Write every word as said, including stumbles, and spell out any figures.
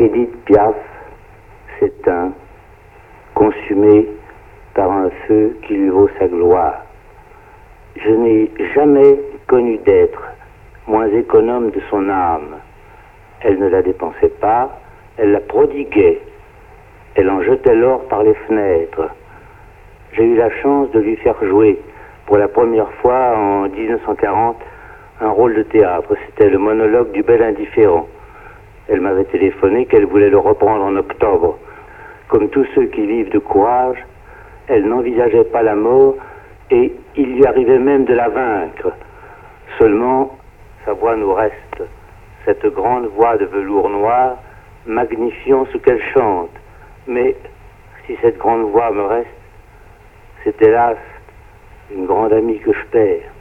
Édith Piaf s'éteint, consumée par un feu qui lui vaut sa gloire. Je n'ai jamais connu d'être moins économe de son âme. Elle ne la dépensait pas, elle la prodiguait. Elle en jetait l'or par les fenêtres. J'ai eu la chance de lui faire jouer pour la première fois en dix-neuf cent quarante un rôle de théâtre. C'était le monologue du bel indifférent. Elle m'avait téléphoné qu'elle voulait le reprendre en octobre. Comme tous ceux qui vivent de courage, elle n'envisageait pas la mort et il lui arrivait même de la vaincre. Seulement, sa voix nous reste, cette grande voix de velours noir, magnifiant ce qu'elle chante. Mais si cette grande voix me reste, c'est hélas une grande amie que je perds.